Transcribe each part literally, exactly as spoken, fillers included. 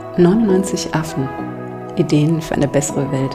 neunundneunzig Affen. Ideen für eine bessere Welt.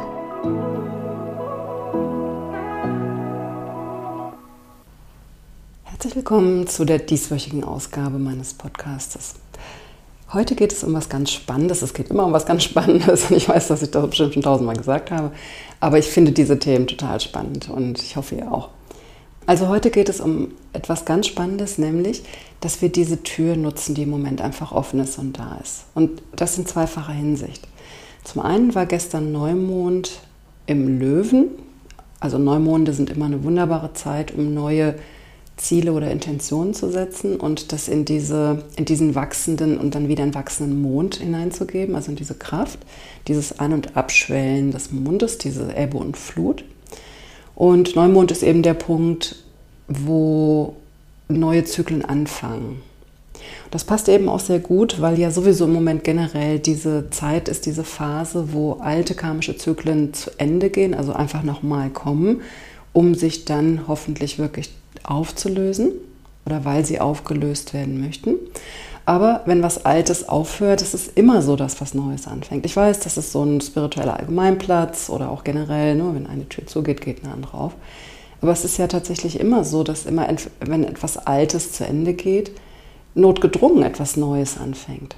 Herzlich willkommen zu der dieswöchigen Ausgabe meines Podcastes. Heute geht es um was ganz Spannendes. Es geht immer um was ganz Spannendes. Und ich weiß, dass ich das bestimmt schon tausendmal gesagt habe. Aber ich finde diese Themen total spannend und ich hoffe, ihr auch. Also heute geht es um etwas ganz Spannendes, nämlich, dass wir diese Tür nutzen, die im Moment einfach offen ist und da ist. Und das in zweifacher Hinsicht. Zum einen war gestern Neumond im Löwen. Also Neumonde sind immer eine wunderbare Zeit, um neue Ziele oder Intentionen zu setzen und das in, diese, in diesen wachsenden und dann wieder einen wachsenden Mond hineinzugeben, also in diese Kraft, dieses An- und Abschwellen des Mondes, diese Ebbe und Flut. Und Neumond ist eben der Punkt, wo neue Zyklen anfangen. Das passt eben auch sehr gut, weil ja sowieso im Moment generell diese Zeit ist, diese Phase, wo alte karmische Zyklen zu Ende gehen, also einfach nochmal kommen, um sich dann hoffentlich wirklich aufzulösen oder weil sie aufgelöst werden möchten. Aber wenn was Altes aufhört, ist es immer so, dass was Neues anfängt. Ich weiß, das ist so ein spiritueller Allgemeinplatz oder auch generell, ne, wenn eine Tür zugeht, geht eine andere auf. Aber es ist ja tatsächlich immer so, dass immer, wenn etwas Altes zu Ende geht, notgedrungen etwas Neues anfängt.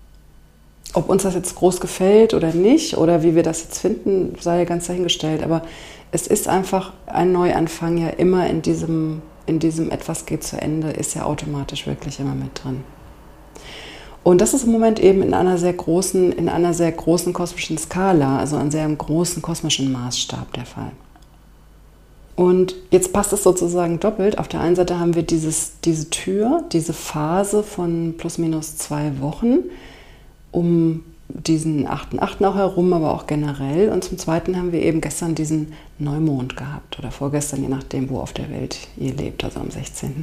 Ob uns das jetzt groß gefällt oder nicht oder wie wir das jetzt finden, sei ja ganz dahingestellt. Aber es ist einfach ein Neuanfang ja immer in diesem, in diesem etwas geht zu Ende, ist ja automatisch wirklich immer mit drin. Und das ist im Moment eben in einer sehr großen, in einer sehr großen kosmischen Skala, also einem sehr großen kosmischen Maßstab der Fall. Und jetzt passt es sozusagen doppelt. Auf der einen Seite haben wir dieses, diese Tür, diese Phase von plus minus zwei Wochen um diesen achten achten auch herum, aber auch generell. Und zum Zweiten haben wir eben gestern diesen Neumond gehabt oder vorgestern, je nachdem, wo auf der Welt ihr lebt, also am sechzehnten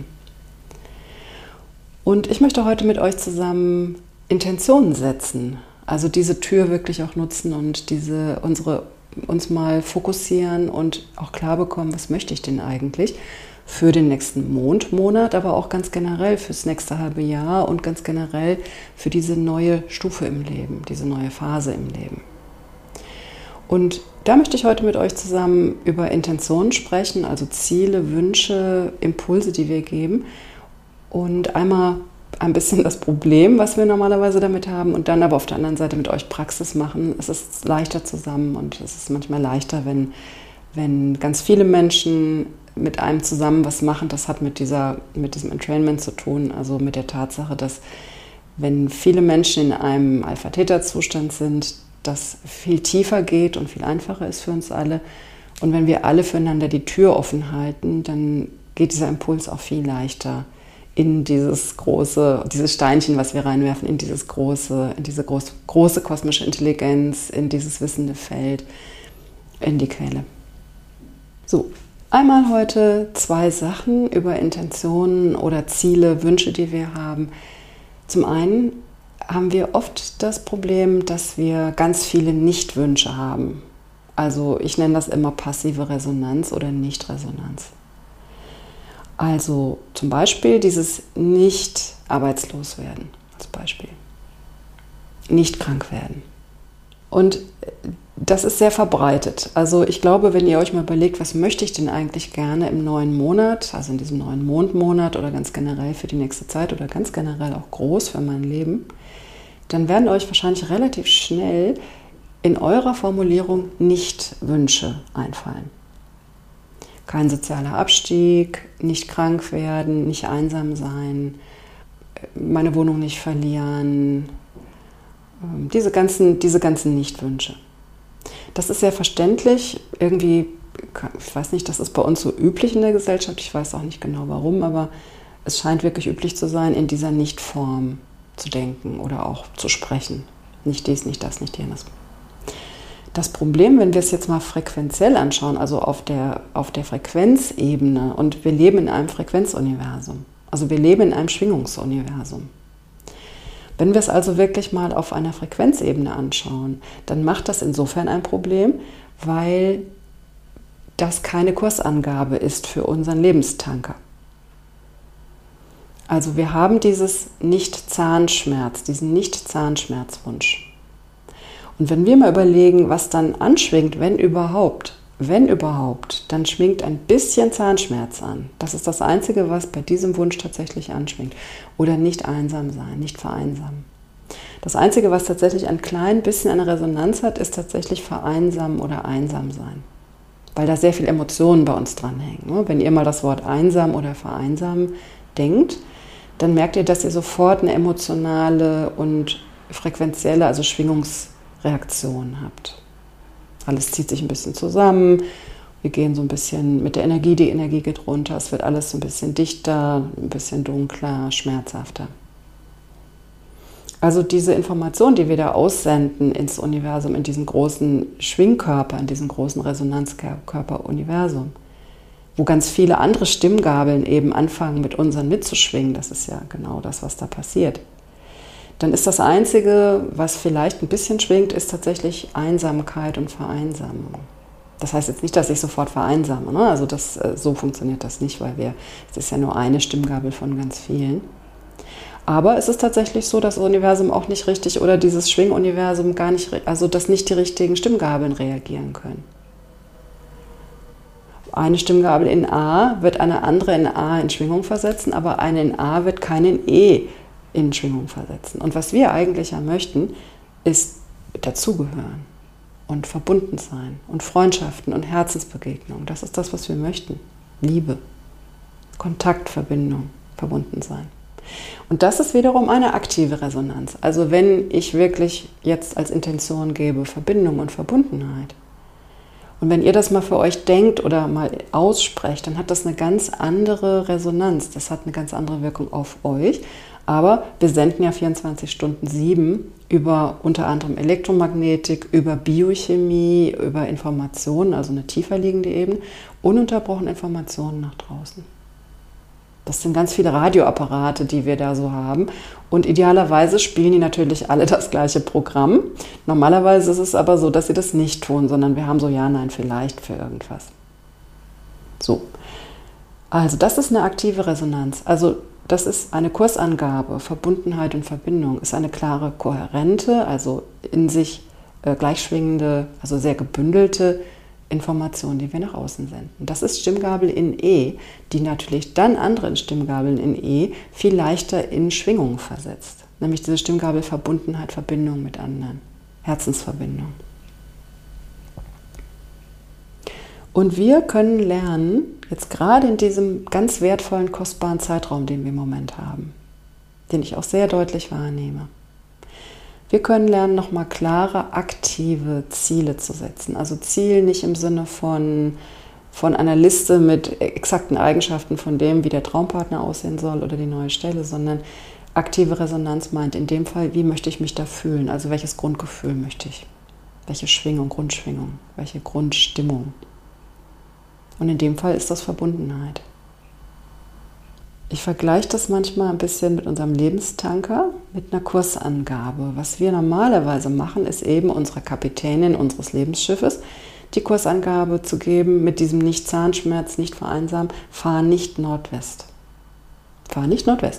Und ich möchte heute mit euch zusammen Intentionen setzen, also diese Tür wirklich auch nutzen und diese unsere uns mal fokussieren und auch klar bekommen, was möchte ich denn eigentlich für den nächsten Mondmonat, aber auch ganz generell fürs nächste halbe Jahr und ganz generell für diese neue Stufe im Leben, diese neue Phase im Leben. Und da möchte ich heute mit euch zusammen über Intentionen sprechen, also Ziele, Wünsche, Impulse, die wir geben und einmal ein bisschen das Problem, was wir normalerweise damit haben und dann aber auf der anderen Seite mit euch Praxis machen. Es ist leichter zusammen und es ist manchmal leichter, wenn, wenn ganz viele Menschen mit einem zusammen was machen. Das hat mit, dieser, mit diesem Entrainment zu tun, also mit der Tatsache, dass wenn viele Menschen in einem Alpha-Theta-Zustand sind, das viel tiefer geht und viel einfacher ist für uns alle. Und wenn wir alle füreinander die Tür offen halten, dann geht dieser Impuls auch viel leichter in dieses große, dieses Steinchen, was wir reinwerfen, in dieses große, in diese groß, große kosmische Intelligenz, in dieses wissende Feld, in die Quelle. So, einmal heute zwei Sachen über Intentionen oder Ziele, Wünsche, die wir haben. Zum einen haben wir oft das Problem, dass wir ganz viele Nicht-Wünsche haben. Also ich nenne das immer passive Resonanz oder Nicht-Resonanz. Also zum Beispiel dieses nicht arbeitslos werden, als Beispiel. Nicht krank werden. Und das ist sehr verbreitet. Also ich glaube, wenn ihr euch mal überlegt, was möchte ich denn eigentlich gerne im neuen Monat, also in diesem neuen Mondmonat oder ganz generell für die nächste Zeit oder ganz generell auch groß für mein Leben, dann werden euch wahrscheinlich relativ schnell in eurer Formulierung Nicht-Wünsche einfallen. Kein sozialer Abstieg, nicht krank werden, nicht einsam sein, meine Wohnung nicht verlieren, diese ganzen, diese ganzen Nicht-Wünsche. Das ist sehr verständlich, irgendwie, ich weiß nicht, das ist bei uns so üblich in der Gesellschaft, ich weiß auch nicht genau warum, aber es scheint wirklich üblich zu sein, in dieser Nicht-Form zu denken oder auch zu sprechen. Nicht dies, nicht das, nicht jenes. Das Problem, wenn wir es jetzt mal frequenziell anschauen, also auf der, auf der Frequenzebene, und wir leben in einem Frequenzuniversum, also wir leben in einem Schwingungsuniversum. Wenn wir es also wirklich mal auf einer Frequenzebene anschauen, dann macht das insofern ein Problem, weil das keine Kursangabe ist für unseren Lebenstanker. Also wir haben dieses Nicht-Zahnschmerz, diesen Nicht-Zahnschmerzwunsch. Und wenn wir mal überlegen, was dann anschwingt, wenn überhaupt, wenn überhaupt, dann schwingt ein bisschen Zahnschmerz an. Das ist das Einzige, was bei diesem Wunsch tatsächlich anschwingt. Oder nicht einsam sein, nicht vereinsamen. Das Einzige, was tatsächlich ein klein bisschen eine Resonanz hat, ist tatsächlich vereinsamen oder einsam sein. Weil da sehr viele Emotionen bei uns dranhängen. Wenn ihr mal das Wort einsam oder vereinsamen denkt, dann merkt ihr, dass ihr sofort eine emotionale und frequenzielle, also Schwingungsreaktion habt. Alles zieht sich ein bisschen zusammen, wir gehen so ein bisschen mit der Energie, die Energie geht runter, es wird alles so ein bisschen dichter, ein bisschen dunkler, schmerzhafter. Also diese Information, die wir da aussenden ins Universum, in diesen großen Schwingkörper, in diesen großen Resonanzkörper-Universum, wo ganz viele andere Stimmgabeln eben anfangen, mit unseren mitzuschwingen, das ist ja genau das, was da passiert. Dann ist das Einzige, was vielleicht ein bisschen schwingt, ist tatsächlich Einsamkeit und Vereinsamung. Das heißt jetzt nicht, dass ich sofort vereinsame, ne? Also das, so funktioniert das nicht, weil wir, es ist ja nur eine Stimmgabel von ganz vielen. Aber es ist tatsächlich so, dass das Universum auch nicht richtig oder dieses Schwinguniversum gar nicht, also dass nicht die richtigen Stimmgabeln reagieren können. Eine Stimmgabel in A wird eine andere in A in Schwingung versetzen, aber eine in A wird keine in E in Schwingung versetzen. Und was wir eigentlich ja möchten, ist dazugehören und verbunden sein und Freundschaften und Herzensbegegnungen. Das ist das, was wir möchten. Liebe, Kontakt, Verbindung, verbunden sein. Und das ist wiederum eine aktive Resonanz. Also wenn ich wirklich jetzt als Intention gebe, Verbindung und Verbundenheit. Und wenn ihr das mal für euch denkt oder mal aussprecht, dann hat das eine ganz andere Resonanz. Das hat eine ganz andere Wirkung auf euch. Aber wir senden ja vierundzwanzig Stunden sieben über unter anderem Elektromagnetik, über Biochemie, über Informationen, also eine tiefer liegende Ebene, ununterbrochen Informationen nach draußen. Das sind ganz viele Radioapparate, die wir da so haben. Und idealerweise spielen die natürlich alle das gleiche Programm. Normalerweise ist es aber so, dass sie das nicht tun, sondern wir haben so ja, nein, vielleicht für irgendwas. So. Also das ist eine aktive Resonanz. Also das ist eine Kursangabe. Verbundenheit und Verbindung ist eine klare, kohärente, also in sich äh, gleichschwingende, also sehr gebündelte Information, die wir nach außen senden. Das ist Stimmgabel in E, die natürlich dann andere Stimmgabeln in E viel leichter in Schwingung versetzt. Nämlich diese Stimmgabel Verbundenheit, Verbindung mit anderen, Herzensverbindung. Und wir können lernen, jetzt gerade in diesem ganz wertvollen, kostbaren Zeitraum, den wir im Moment haben, den ich auch sehr deutlich wahrnehme, wir können lernen, nochmal klare, aktive Ziele zu setzen. Also Ziel nicht im Sinne von, von einer Liste mit exakten Eigenschaften von dem, wie der Traumpartner aussehen soll oder die neue Stelle, sondern aktive Resonanz meint in dem Fall, wie möchte ich mich da fühlen? Also welches Grundgefühl möchte ich? Welche Schwingung, Grundschwingung? Welche Grundstimmung? Und in dem Fall ist das Verbundenheit. Ich vergleiche das manchmal ein bisschen mit unserem Lebenstanker, mit einer Kursangabe. Was wir normalerweise machen, ist eben unserer Kapitänin unseres Lebensschiffes die Kursangabe zu geben mit diesem nicht Zahnschmerz, nicht vereinsamen, fahr nicht Nordwest. Fahr nicht Nordwest.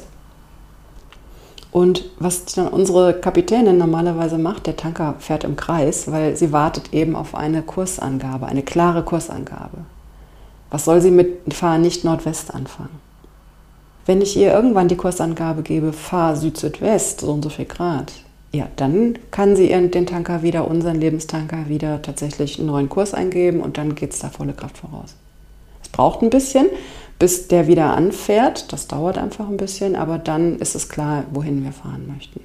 Und was dann unsere Kapitänin normalerweise macht, der Tanker fährt im Kreis, weil sie wartet eben auf eine Kursangabe, eine klare Kursangabe. Was soll sie mit fahr nicht Nordwest anfangen? Wenn ich ihr irgendwann die Kursangabe gebe, fahr Süd-Südwest, so und so viel Grad, ja, dann kann sie ihren, den Tanker wieder, unseren Lebenstanker wieder tatsächlich einen neuen Kurs eingeben und dann geht es da volle Kraft voraus. Es braucht ein bisschen, bis der wieder anfährt, das dauert einfach ein bisschen, aber dann ist es klar, wohin wir fahren möchten.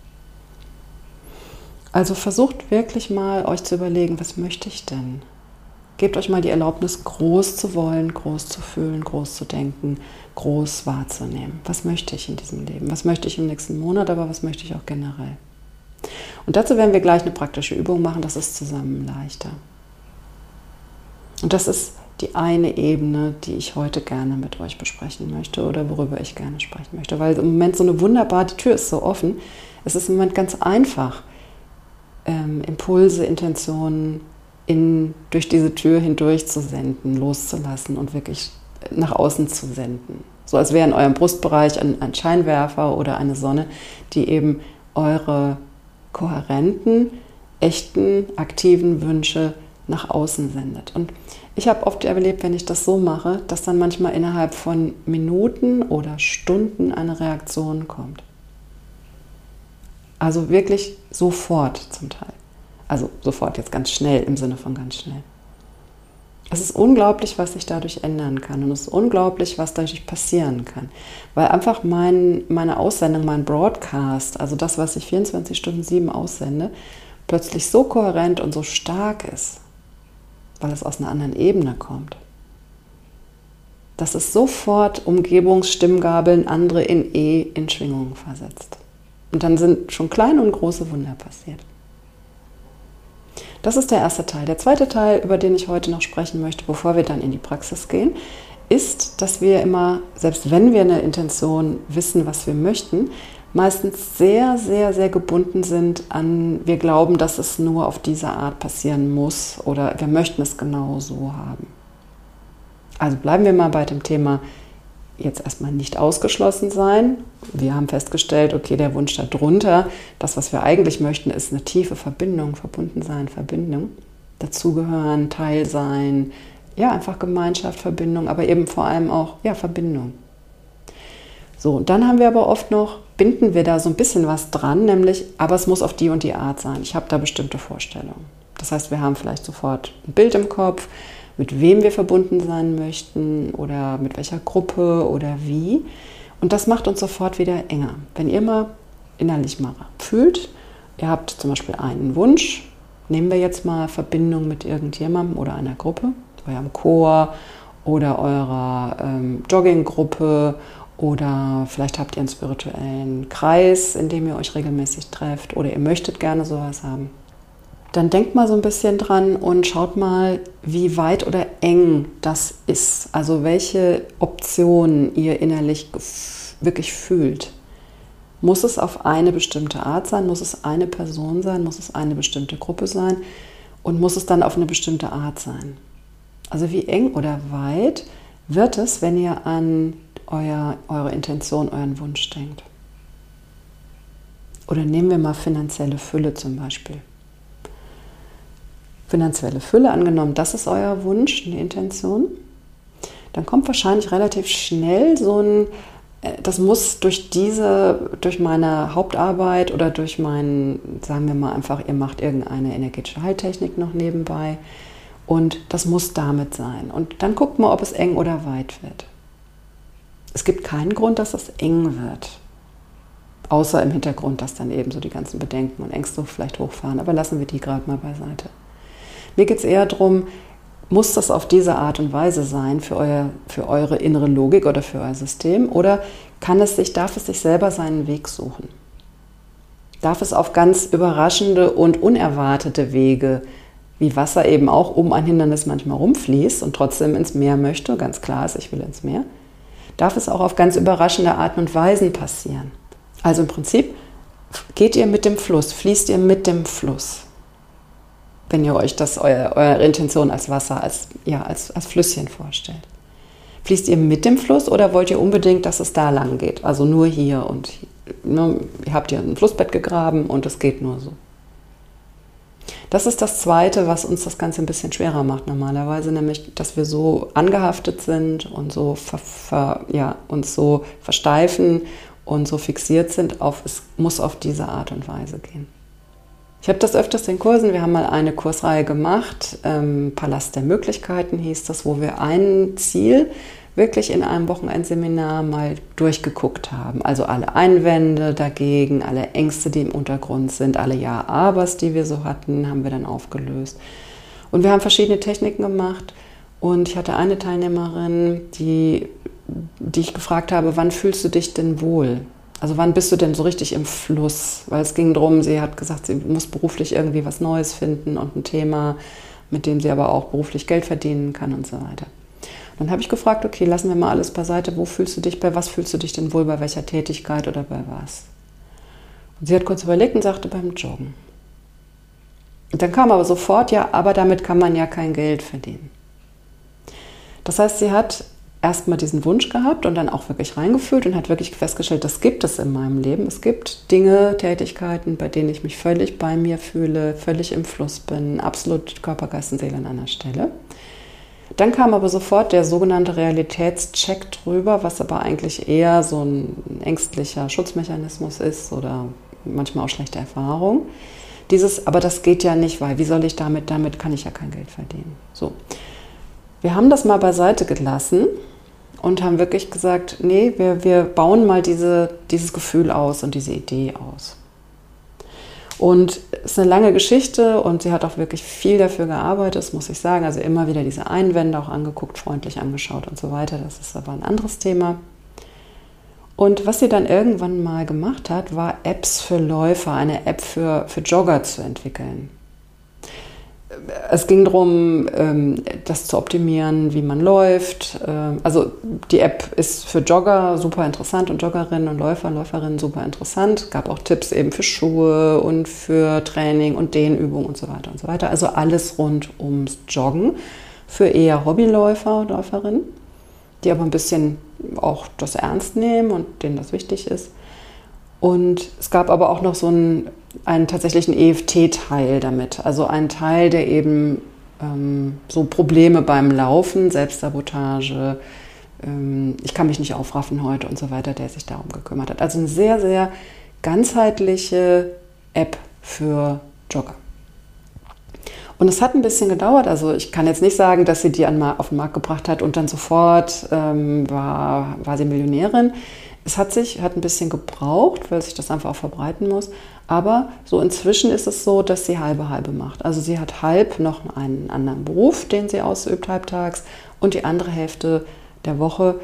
Also versucht wirklich mal, euch zu überlegen, was möchte ich denn? Gebt euch mal die Erlaubnis, groß zu wollen, groß zu fühlen, groß zu denken, groß wahrzunehmen. Was möchte ich in diesem Leben? Was möchte ich im nächsten Monat, aber was möchte ich auch generell? Und dazu werden wir gleich eine praktische Übung machen, das ist zusammen leichter. Und das ist die eine Ebene, die ich heute gerne mit euch besprechen möchte oder worüber ich gerne sprechen möchte. Weil im Moment so eine wunderbare, die Tür ist so offen, es ist im Moment ganz einfach, ähm, Impulse, Intentionen, In, durch diese Tür hindurch zu senden, loszulassen und wirklich nach außen zu senden. So als wäre in eurem Brustbereich ein, ein Scheinwerfer oder eine Sonne, die eben eure kohärenten echten, aktiven Wünsche nach außen sendet. Und ich habe oft erlebt, wenn ich das so mache, dass dann manchmal innerhalb von Minuten oder Stunden eine Reaktion kommt. Also wirklich sofort zum Teil. Also sofort, jetzt ganz schnell, im Sinne von ganz schnell. Es ist unglaublich, was sich dadurch ändern kann und es ist unglaublich, was dadurch passieren kann. Weil einfach mein, meine Aussendung, mein Broadcast, also das, was ich vierundzwanzig Stunden sieben aussende, plötzlich so kohärent und so stark ist, weil es aus einer anderen Ebene kommt, dass es sofort Umgebungsstimmgabeln andere in E in Schwingungen versetzt. Und dann sind schon kleine und große Wunder passiert. Das ist der erste Teil. Der zweite Teil, über den ich heute noch sprechen möchte, bevor wir dann in die Praxis gehen, ist, dass wir immer, selbst wenn wir eine Intention wissen, was wir möchten, meistens sehr, sehr, sehr gebunden sind an, wir glauben, dass es nur auf diese Art passieren muss oder wir möchten es genau so haben. Also bleiben wir mal bei dem Thema jetzt erstmal nicht ausgeschlossen sein. Wir haben festgestellt, okay, der Wunsch darunter, das, was wir eigentlich möchten, ist eine tiefe Verbindung, verbunden sein, Verbindung, dazugehören, Teil sein, ja, einfach Gemeinschaft, Verbindung, aber eben vor allem auch, ja, Verbindung. So, und dann haben wir aber oft noch, binden wir da so ein bisschen was dran, nämlich, aber es muss auf die und die Art sein. Ich habe da bestimmte Vorstellungen. Das heißt, wir haben vielleicht sofort ein Bild im Kopf, mit wem wir verbunden sein möchten oder mit welcher Gruppe oder wie. Und das macht uns sofort wieder enger. Wenn ihr mal innerlich mal fühlt, ihr habt zum Beispiel einen Wunsch, nehmen wir jetzt mal Verbindung mit irgendjemandem oder einer Gruppe, eurem Chor oder eurer ähm, Jogginggruppe oder vielleicht habt ihr einen spirituellen Kreis, in dem ihr euch regelmäßig trefft oder ihr möchtet gerne sowas haben. Dann denkt mal so ein bisschen dran und schaut mal, wie weit oder eng das ist. Also welche Optionen ihr innerlich wirklich fühlt. Muss es auf eine bestimmte Art sein? Muss es eine Person sein? Muss es eine bestimmte Gruppe sein? Und muss es dann auf eine bestimmte Art sein? Also wie eng oder weit wird es, wenn ihr an euer, eure Intention, euren Wunsch denkt? Oder nehmen wir mal finanzielle Fülle zum Beispiel. Finanzielle Fülle, angenommen, das ist euer Wunsch, eine Intention, dann kommt wahrscheinlich relativ schnell so ein, das muss durch diese, durch meine Hauptarbeit oder durch meinen, sagen wir mal einfach, ihr macht irgendeine energetische Heiltechnik noch nebenbei und das muss damit sein. Und dann guckt mal, ob es eng oder weit wird. Es gibt keinen Grund, dass es eng wird. Außer im Hintergrund, dass dann eben so die ganzen Bedenken und Ängste vielleicht hochfahren. Aber lassen wir die gerade mal beiseite. Mir geht es eher darum, muss das auf diese Art und Weise sein für, euer, für eure innere Logik oder für euer System? Oder kann es sich, darf es sich selber seinen Weg suchen? Darf es auf ganz überraschende und unerwartete Wege, wie Wasser eben auch um ein Hindernis manchmal rumfließt und trotzdem ins Meer möchte, ganz klar ist, ich will ins Meer, darf es auch auf ganz überraschende Arten und Weisen passieren? Also im Prinzip geht ihr mit dem Fluss, fließt ihr mit dem Fluss. Wenn ihr euch das, euer, eure Intention als Wasser, als, ja, als, als Flüsschen vorstellt. Fließt ihr mit dem Fluss oder wollt ihr unbedingt, dass es da lang geht? Also nur hier und hier. Ne, ihr habt hier ein Flussbett gegraben und es geht nur so. Das ist das Zweite, was uns das Ganze ein bisschen schwerer macht normalerweise, nämlich, dass wir so angehaftet sind und so ver, ver, ja, uns so versteifen und so fixiert sind auf, es muss auf diese Art und Weise gehen. Ich habe das öfters in Kursen, wir haben mal eine Kursreihe gemacht, ähm, Palast der Möglichkeiten hieß das, wo wir ein Ziel wirklich in einem Wochenendseminar mal durchgeguckt haben. Also alle Einwände dagegen, alle Ängste, die im Untergrund sind, alle Ja-Abers, die wir so hatten, haben wir dann aufgelöst. Und wir haben verschiedene Techniken gemacht und ich hatte eine Teilnehmerin, die, die ich gefragt habe, wann fühlst du dich denn wohl? Also wann bist du denn so richtig im Fluss? Weil es ging darum, sie hat gesagt, sie muss beruflich irgendwie was Neues finden und ein Thema, mit dem sie aber auch beruflich Geld verdienen kann und so weiter. Dann habe ich gefragt, okay, lassen wir mal alles beiseite, wo fühlst du dich, bei was fühlst du dich denn wohl, bei welcher Tätigkeit oder bei was? Und sie hat kurz überlegt und sagte, beim Joggen. Und dann kam aber sofort, ja, aber damit kann man ja kein Geld verdienen. Das heißt, sie hat erstmal diesen Wunsch gehabt und dann auch wirklich reingefühlt und hat wirklich festgestellt, das gibt es in meinem Leben. Es gibt Dinge, Tätigkeiten, bei denen ich mich völlig bei mir fühle, völlig im Fluss bin, absolut Körper, Geist und Seele an einer Stelle. Dann kam aber sofort der sogenannte Realitätscheck drüber, was aber eigentlich eher so ein ängstlicher Schutzmechanismus ist oder manchmal auch schlechte Erfahrung. Dieses, aber das geht ja nicht, weil wie soll ich damit, damit kann ich ja kein Geld verdienen. So. Wir haben das mal beiseite gelassen und haben wirklich gesagt, nee, wir, wir bauen mal diese, dieses Gefühl aus und diese Idee aus. Und es ist eine lange Geschichte und sie hat auch wirklich viel dafür gearbeitet, das muss ich sagen. Also immer wieder diese Einwände auch angeguckt, freundlich angeschaut und so weiter. Das ist aber ein anderes Thema. Und was sie dann irgendwann mal gemacht hat, war Apps für Läufer, eine App für, für Jogger zu entwickeln. Es ging darum, das zu optimieren, wie man läuft. Also die App ist für Jogger super interessant und Joggerinnen und Läufer, Läuferinnen super interessant. Es gab auch Tipps eben für Schuhe und für Training und Dehnübungen und so weiter und so weiter. Also alles rund ums Joggen für eher Hobbyläufer und Läuferinnen, die aber ein bisschen auch das ernst nehmen und denen das wichtig ist. Und es gab aber auch noch so einen, einen tatsächlichen E F T-Teil damit. Also einen Teil, der eben ähm, so Probleme beim Laufen, Selbstsabotage, ähm, ich kann mich nicht aufraffen heute und so weiter, der sich darum gekümmert hat. Also eine sehr, sehr ganzheitliche App für Jogger. Und es hat ein bisschen gedauert, also ich kann jetzt nicht sagen, dass sie die auf den Markt gebracht hat und dann sofort ähm, war, war sie Millionärin. Es hat sich hat ein bisschen gebraucht, weil sich das einfach auch verbreiten muss. Aber so inzwischen ist es so, dass sie halbe halbe macht. Also sie hat halb noch einen anderen Beruf, den sie ausübt halbtags, und die andere Hälfte der Woche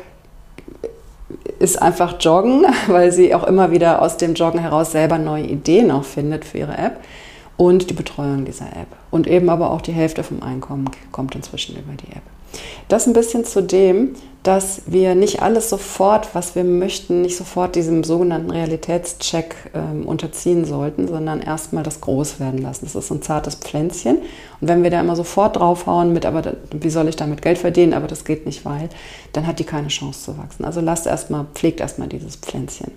ist einfach Joggen, weil sie auch immer wieder aus dem Joggen heraus selber neue Ideen auch findet für ihre App und die Betreuung dieser App. Und eben aber auch die Hälfte vom Einkommen kommt inzwischen über die App. Das ein bisschen zu dem, dass wir nicht alles sofort, was wir möchten, nicht sofort diesem sogenannten Realitätscheck ähm, unterziehen sollten, sondern erstmal das groß werden lassen. Das ist so ein zartes Pflänzchen. Und wenn wir da immer sofort draufhauen mit, aber da, wie soll ich damit Geld verdienen, aber das geht nicht, weil, dann hat die keine Chance zu wachsen. Also lasst erstmal, pflegt erstmal dieses Pflänzchen.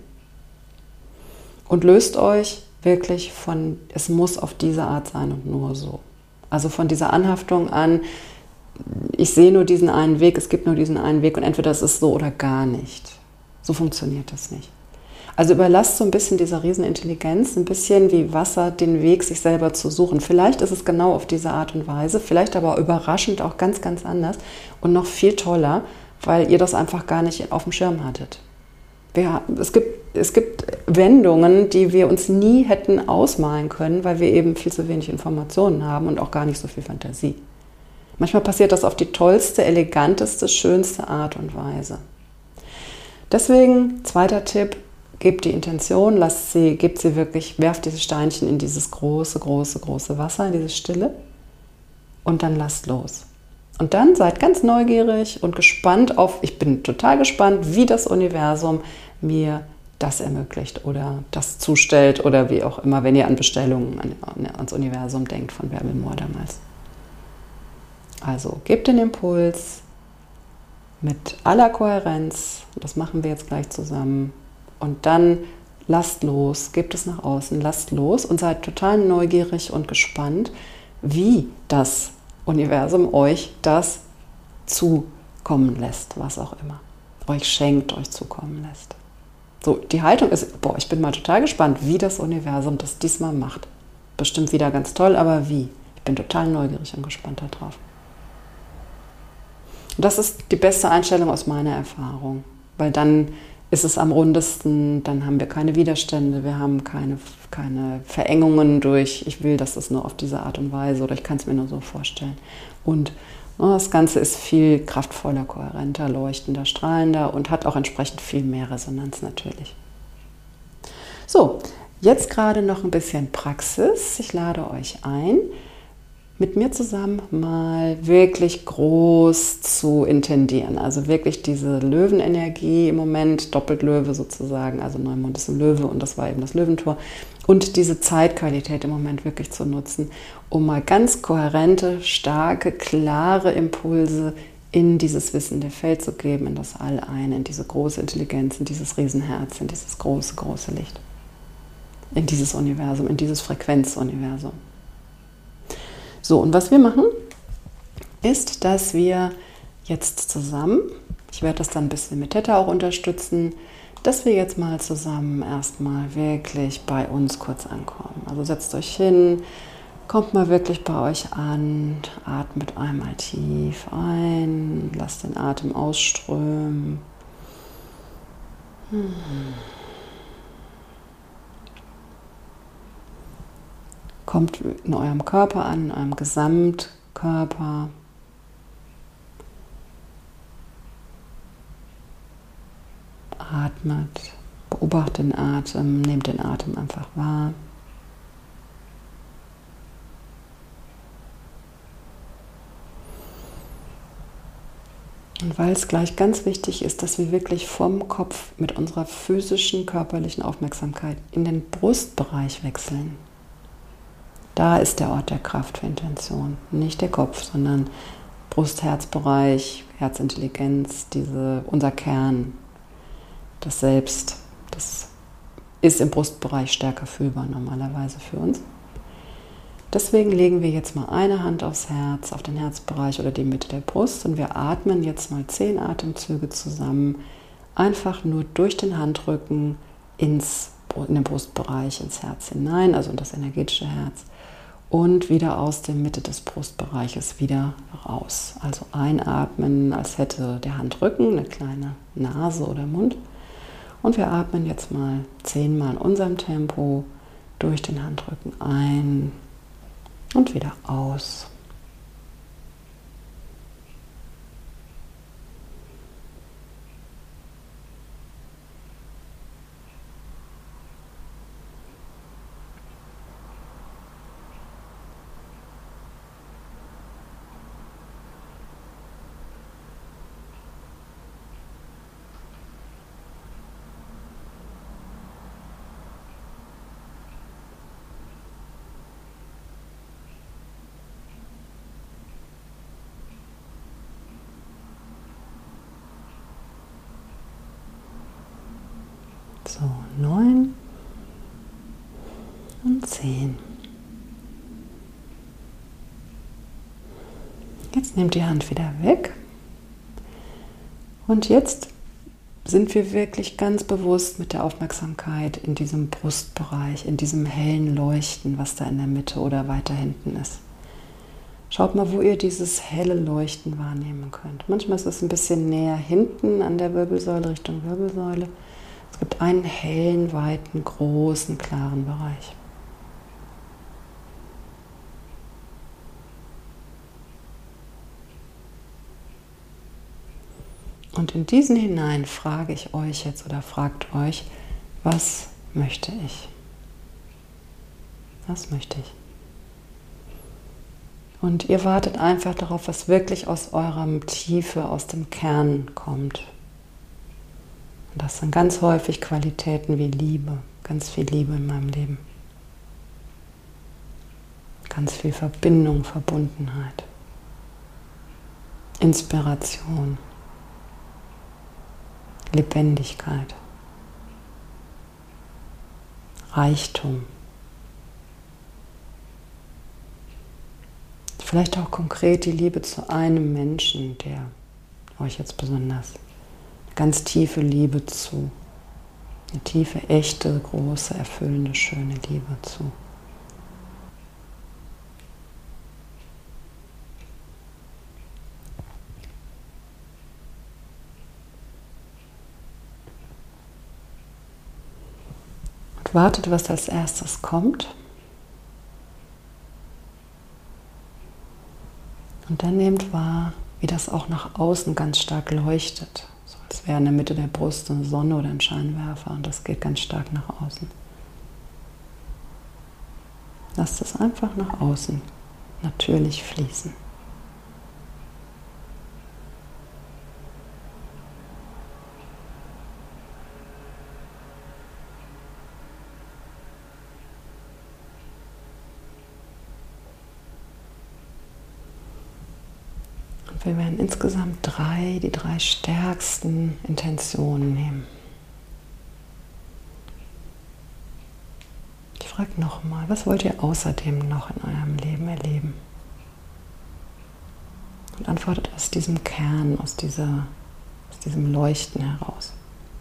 Und löst euch wirklich von, es muss auf diese Art sein und nur so. Also von dieser Anhaftung an, ich sehe nur diesen einen Weg, es gibt nur diesen einen Weg und entweder es ist so oder gar nicht. So funktioniert das nicht. Also überlasst so ein bisschen dieser Riesenintelligenz, ein bisschen wie Wasser, den Weg sich selber zu suchen. Vielleicht ist es genau auf diese Art und Weise, vielleicht aber überraschend auch ganz, ganz anders und noch viel toller, weil ihr das einfach gar nicht auf dem Schirm hattet. Wir, es gibt, es gibt Wendungen, die wir uns nie hätten ausmalen können, weil wir eben viel zu wenig Informationen haben und auch gar nicht so viel Fantasie. Manchmal passiert das auf die tollste, eleganteste, schönste Art und Weise. Deswegen, zweiter Tipp, gebt die Intention, lasst sie, gebt sie wirklich, werft diese Steinchen in dieses große, große, große Wasser, in diese Stille und dann lasst los. Und dann seid ganz neugierig und gespannt auf, ich bin total gespannt, wie das Universum mir das ermöglicht oder das zustellt oder wie auch immer, wenn ihr an Bestellungen an, ans Universum denkt, von Bärbel Mohr damals. Also gebt den Impuls mit aller Kohärenz, das machen wir jetzt gleich zusammen, und dann lasst los, gebt es nach außen, lasst los und seid total neugierig und gespannt, wie das Universum euch das zukommen lässt, was auch immer. Euch schenkt, euch zukommen lässt. So, die Haltung ist, boah, ich bin mal total gespannt, wie das Universum das diesmal macht. Bestimmt wieder ganz toll, aber wie? Ich bin total neugierig und gespannt darauf. Und das ist die beste Einstellung aus meiner Erfahrung, weil dann ist es am rundesten, dann haben wir keine Widerstände, wir haben keine, keine Verengungen durch, ich will, dass es nur auf diese Art und Weise oder ich kann es mir nur so vorstellen. Und oh, das Ganze ist viel kraftvoller, kohärenter, leuchtender, strahlender und hat auch entsprechend viel mehr Resonanz natürlich. So, jetzt gerade noch ein bisschen Praxis. Ich lade euch ein, mit mir zusammen mal wirklich groß zu intendieren. Also wirklich diese Löwenenergie im Moment, Doppeltlöwe sozusagen, also Neumond ist im Löwe und das war eben das Löwentor. Und diese Zeitqualität im Moment wirklich zu nutzen, um mal ganz kohärente, starke, klare Impulse in dieses wissende Feld zu geben, in das All ein, in diese große Intelligenz, in dieses Riesenherz, in dieses große, große Licht, in dieses Universum, in dieses Frequenzuniversum. So, und was wir machen, ist, dass wir jetzt zusammen, ich werde das dann ein bisschen mit Theta auch unterstützen, dass wir jetzt mal zusammen erstmal wirklich bei uns kurz ankommen. Also setzt euch hin, kommt mal wirklich bei euch an, atmet einmal tief ein, lasst den Atem ausströmen. Hm. Kommt in eurem Körper an, in eurem Gesamtkörper. Atmet, beobachtet den Atem, nehmt den Atem einfach wahr. Und weil es gleich ganz wichtig ist, dass wir wirklich vom Kopf mit unserer physischen, körperlichen Aufmerksamkeit in den Brustbereich wechseln. Da ist der Ort der Kraft für Intention, nicht der Kopf, sondern Brust-Herz-Bereich, Herzintelligenz, diese, unser Kern. Das Selbst, das ist im Brustbereich stärker fühlbar normalerweise für uns. Deswegen legen wir jetzt mal eine Hand aufs Herz, auf den Herzbereich oder die Mitte der Brust und wir atmen jetzt mal zehn Atemzüge zusammen, einfach nur durch den Handrücken ins, in den Brustbereich, ins Herz hinein, also in das energetische Herz und wieder aus der Mitte des Brustbereiches wieder raus. Also einatmen, als hätte der Handrücken eine kleine Nase oder Mund. Und wir atmen jetzt mal zehnmal in unserem Tempo durch den Handrücken ein und wieder aus. So, neun und zehn. Jetzt nehmt die Hand wieder weg. Und jetzt sind wir wirklich ganz bewusst mit der Aufmerksamkeit in diesem Brustbereich, in diesem hellen Leuchten, was da in der Mitte oder weiter hinten ist. Schaut mal, wo ihr dieses helle Leuchten wahrnehmen könnt. Manchmal ist es ein bisschen näher hinten an der Wirbelsäule, Richtung Wirbelsäule. Es gibt einen hellen, weiten, großen, klaren Bereich. Und in diesen hinein frage ich euch jetzt oder fragt euch, was möchte ich? Was möchte ich? Und ihr wartet einfach darauf, was wirklich aus eurem Tiefe, aus dem Kern kommt. Und das sind ganz häufig Qualitäten wie Liebe, ganz viel Liebe in meinem Leben. Ganz viel Verbindung, Verbundenheit, Inspiration, Lebendigkeit, Reichtum. Vielleicht auch konkret die Liebe zu einem Menschen, der euch jetzt besonders eine ganz tiefe Liebe zu, eine tiefe, echte, große, erfüllende, schöne Liebe zu. Und wartet, was als erstes kommt. Und dann nehmt wahr, wie das auch nach außen ganz stark leuchtet. So als wäre in der Mitte der Brust eine Sonne oder ein Scheinwerfer und das geht ganz stark nach außen. Lasst es einfach nach außen natürlich fließen. Wir werden insgesamt drei, die drei stärksten Intentionen nehmen. Ich frage nochmal, was wollt ihr außerdem noch in eurem Leben erleben? Und antwortet aus diesem Kern, aus, dieser, aus diesem Leuchten heraus.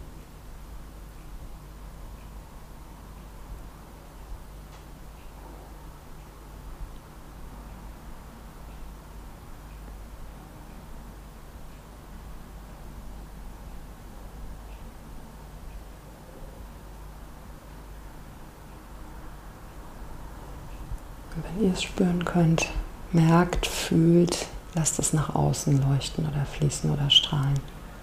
Und wenn ihr es spüren könnt, merkt, fühlt, lasst es nach außen leuchten oder fließen oder strahlen.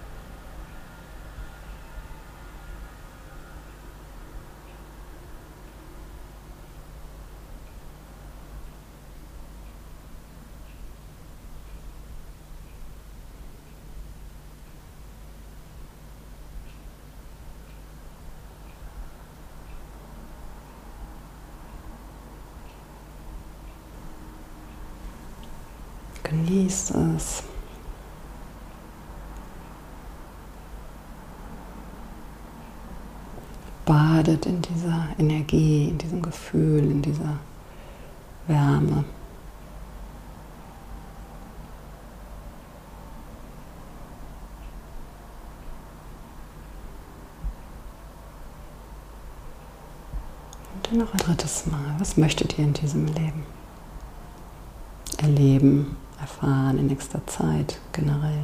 Genießt es. Badet in dieser Energie, in diesem Gefühl, in dieser Wärme. Und dann noch ein drittes Mal. Was möchtet ihr in diesem Leben erleben, erfahren in nächster Zeit generell?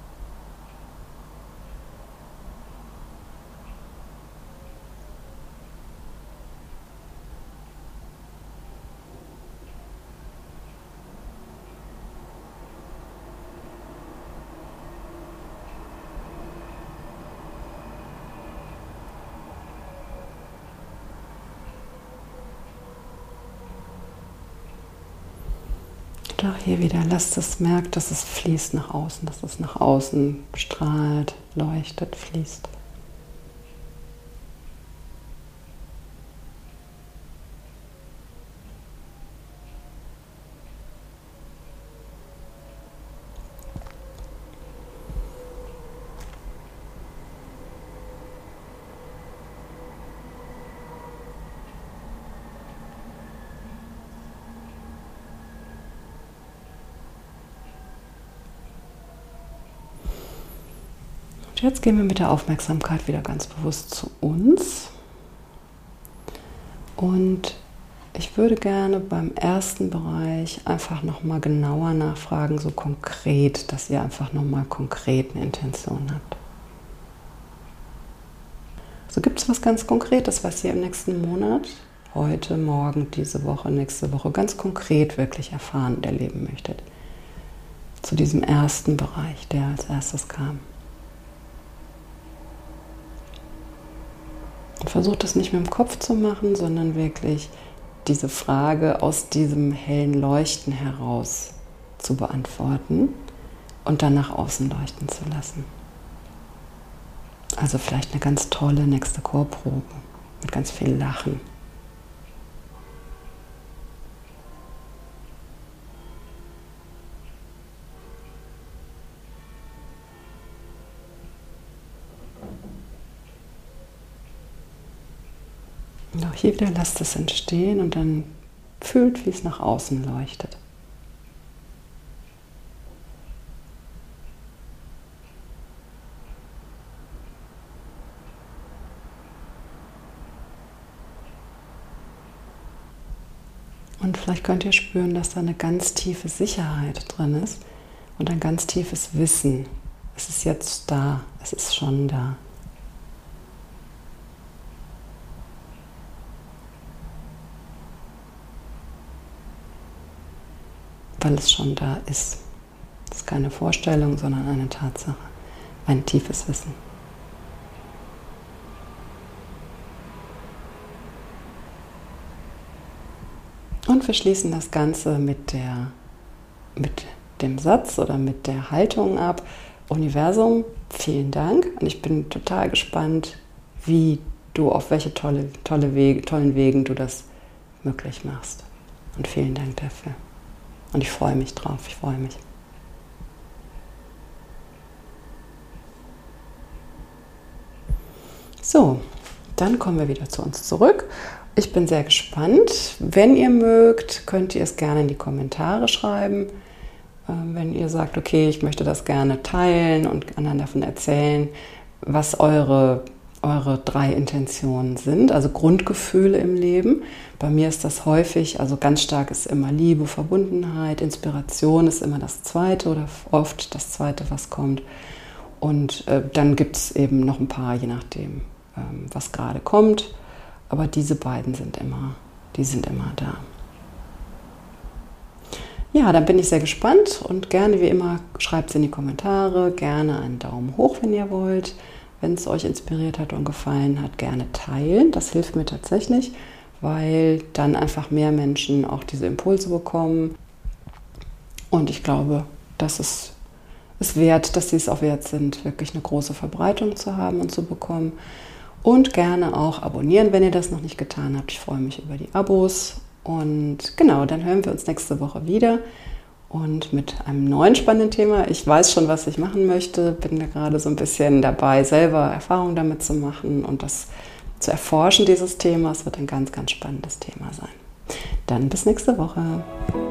Auch hier wieder, lasst es, merkt, dass es fließt nach außen, dass es nach außen strahlt, leuchtet, fließt. Jetzt gehen wir mit der Aufmerksamkeit wieder ganz bewusst zu uns. Und ich würde gerne beim ersten Bereich einfach nochmal genauer nachfragen, so konkret, dass ihr einfach nochmal konkret eine Intention habt. So, gibt es was ganz Konkretes, was ihr im nächsten Monat, heute, morgen, diese Woche, nächste Woche ganz konkret wirklich erfahren und erleben möchtet? Zu diesem ersten Bereich, der als erstes kam. Und versucht es nicht mit dem Kopf zu machen, sondern wirklich diese Frage aus diesem hellen Leuchten heraus zu beantworten und dann nach außen leuchten zu lassen. Also vielleicht eine ganz tolle nächste Chorprobe mit ganz viel Lachen. Und auch hier wieder lasst es entstehen und dann fühlt, wie es nach außen leuchtet. Und vielleicht könnt ihr spüren, dass da eine ganz tiefe Sicherheit drin ist und ein ganz tiefes Wissen. Es ist jetzt da, es ist schon da. Weil es schon da ist. Es ist keine Vorstellung, sondern eine Tatsache, ein tiefes Wissen. Und wir schließen das Ganze mit, der, mit dem Satz oder mit der Haltung ab. Universum, vielen Dank. Und ich bin total gespannt, wie du, auf welche tolle, tolle Wege, tollen Wegen du das möglich machst. Und vielen Dank dafür. Und ich freue mich drauf, ich freue mich. So, dann kommen wir wieder zu uns zurück. Ich bin sehr gespannt. Wenn ihr mögt, könnt ihr es gerne in die Kommentare schreiben. Wenn ihr sagt, okay, ich möchte das gerne teilen und anderen davon erzählen, was eure, eure drei Intentionen sind, also Grundgefühle im Leben. Bei mir ist das häufig, also ganz stark ist immer Liebe, Verbundenheit, Inspiration ist immer das Zweite oder oft das Zweite, was kommt. Und äh, dann gibt es eben noch ein paar, je nachdem, ähm, was gerade kommt. Aber diese beiden sind immer, die sind immer da. Ja, dann bin ich sehr gespannt und gerne wie immer schreibt es in die Kommentare, gerne einen Daumen hoch, wenn ihr wollt. Wenn es euch inspiriert hat und gefallen hat, gerne teilen. Das hilft mir tatsächlich, weil dann einfach mehr Menschen auch diese Impulse bekommen. Und ich glaube, das ist es wert, dass sie es auch wert sind, wirklich eine große Verbreitung zu haben und zu bekommen. Und gerne auch abonnieren, wenn ihr das noch nicht getan habt. Ich freue mich über die Abos. Und genau, dann hören wir uns nächste Woche wieder und mit einem neuen spannenden Thema. Ich weiß schon, was ich machen möchte, bin da gerade so ein bisschen dabei, selber Erfahrungen damit zu machen und das zu erforschen, dieses Thema. Es wird ein ganz, ganz spannendes Thema sein. Dann bis nächste Woche.